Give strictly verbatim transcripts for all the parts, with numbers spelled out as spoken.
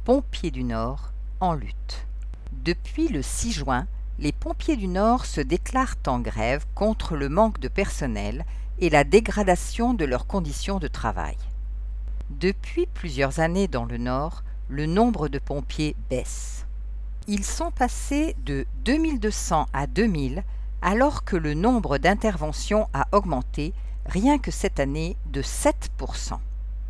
pompiers du Nord en lutte. Depuis le six juin, les pompiers du Nord se déclarent en grève contre le manque de personnel et la dégradation de leurs conditions de travail. Depuis plusieurs années dans le Nord, le nombre de pompiers baisse. Ils sont passés de deux mille deux cents à deux mille, alors que le nombre d'interventions a augmenté, rien que cette année, de sept pour cent.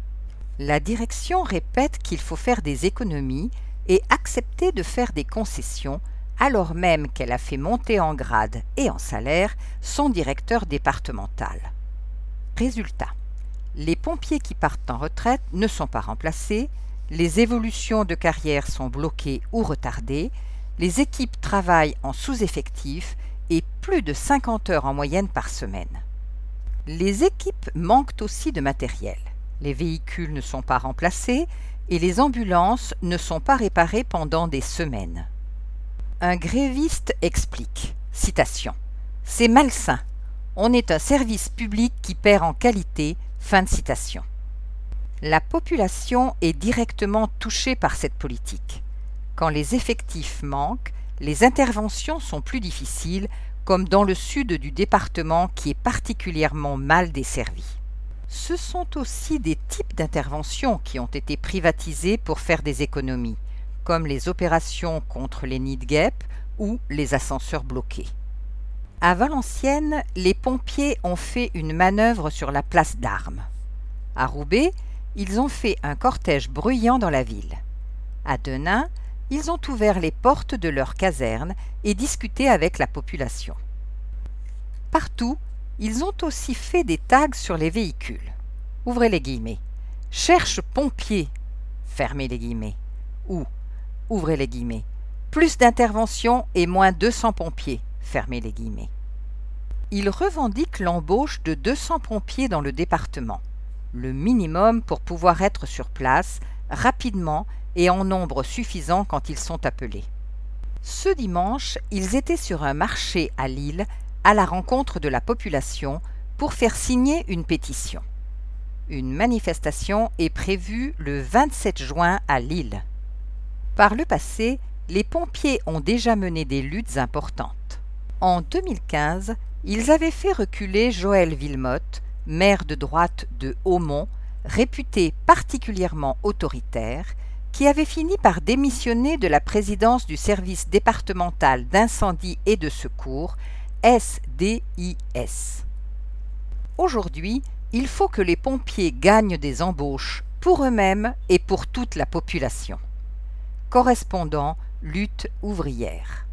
La direction répète qu'il faut faire des économies et accepter de faire des concessions, alors même qu'elle a fait monter en grade et en salaire son directeur départemental. Résultat, les pompiers qui partent en retraite ne sont pas remplacés, les évolutions de carrière sont bloquées ou retardées, les équipes travaillent en sous-effectif et plus de cinquante heures en moyenne par semaine. Les équipes manquent aussi de matériel. Les véhicules ne sont pas remplacés et les ambulances ne sont pas réparées pendant des semaines. Un gréviste explique, citation, « C'est malsain. On est un service public qui perd en qualité. » Fin de citation. La population est directement touchée par cette politique. Quand les effectifs manquent, les interventions sont plus difficiles, comme dans le sud du département qui est particulièrement mal desservi. Ce sont aussi des types d'interventions qui ont été privatisées pour faire des économies, comme les opérations contre les nids de guêpes ou les ascenseurs bloqués. À Valenciennes, les pompiers ont fait une manœuvre sur la place d'Armes. À Roubaix, ils ont fait un cortège bruyant dans la ville. À Denain, ils ont ouvert les portes de leur caserne et discuté avec la population. Partout, ils ont aussi fait des tags sur les véhicules. Ouvrez les guillemets. « Cherche pompier » fermez les guillemets. Ou, ouvrez les guillemets. « Plus d'intervention et moins deux cents pompiers » fermez les guillemets. Ils revendiquent l'embauche de deux cents pompiers dans le département, le minimum pour pouvoir être sur place rapidement et en nombre suffisant quand ils sont appelés. Ce dimanche, ils étaient sur un marché à Lille à la rencontre de la population pour faire signer une pétition. Une manifestation est prévue le vingt-sept juin à Lille. Par le passé, les pompiers ont déjà mené des luttes importantes. En deux mille quinze, ils avaient fait reculer Joël Villemotte, maire de droite de Hautmont, réputé particulièrement autoritaire, qui avait fini par démissionner de la présidence du service départemental d'incendie et de secours, S D I S. Aujourd'hui, il faut que les pompiers gagnent des embauches pour eux-mêmes et pour toute la population. Correspondant Lutte ouvrière.